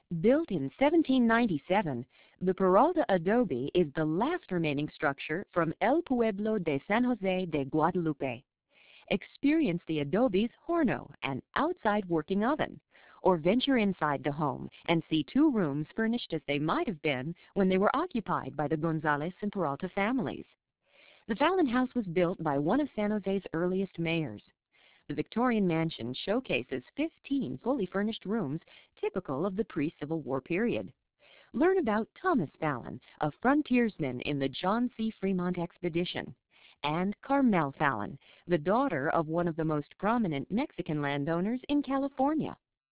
Built in 1797, the Peralta adobe is the last remaining structure from El Pueblo de San Jose de Guadalupe. Experience the adobe's horno, an outside working oven, or venture inside the home and see two rooms furnished as they might have been when they were occupied by the Gonzales and Peralta families. The Fallon House was built by one of San Jose's earliest mayors. The Victorian mansion showcases 15 fully furnished rooms typical of the pre-Civil War period. Learn about Thomas Fallon, a frontiersman in the John C. Fremont expedition, and Carmel Fallon, the daughter of one of the most prominent Mexican landowners in California.